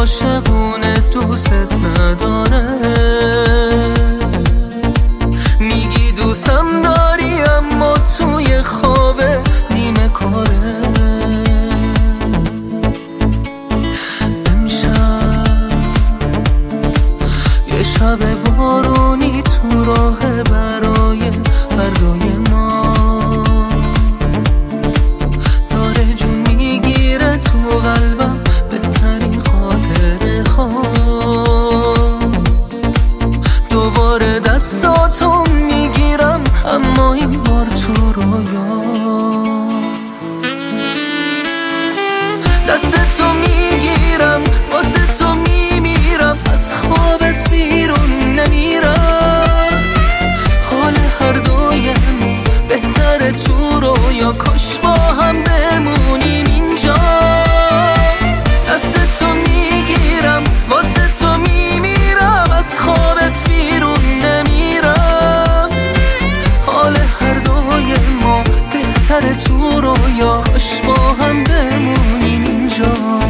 عاشقونه دوست نداره. میگی دوستم داری اما توی خوابه نیمه کاره. امشب یه شب بارونی تو راه برای فردای ما داره جون میگیره تو قلبم بهترین خاطره ها. دوباره دستاتو میگیرم اما این بار تو رویا. دستتو میگیرم واسه تو میمیرم، از خوابت بیرون نمیرم. حال هر دویمون بهتره تو رویا، کاش با هم بمونیم اینجا. دستتو میگیرم واسه تو میمیرم، از خوابت بیرون نمیرم. حال هر دوی ما بهتره تو رویا، کاش با هم بمونیم اینجا.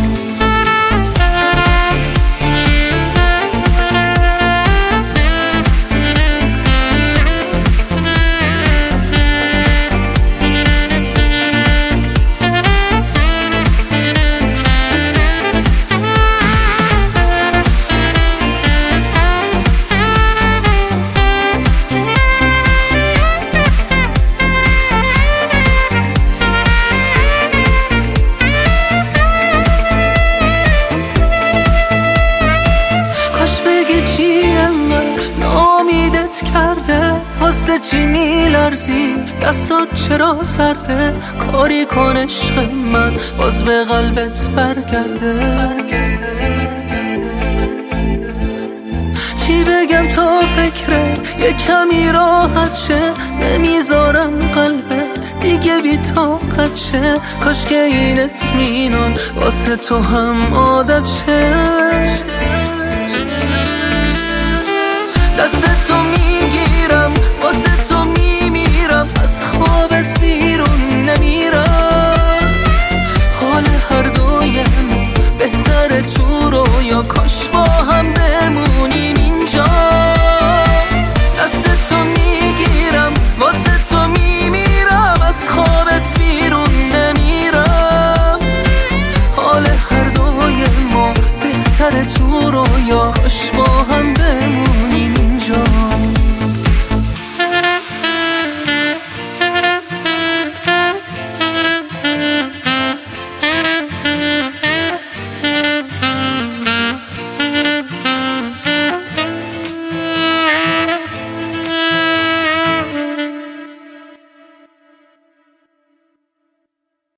کرده واسه چی میلرزی، دستات چرا سرده، کاری کن عشق من باز به قلبت برگرده. چی بگم تا فکره یه کمی راحت شه، نمیذارم قلبت دیگه بی طاقت شه. کاش که این اطمینان واسه تو هم عادت شه. دستتو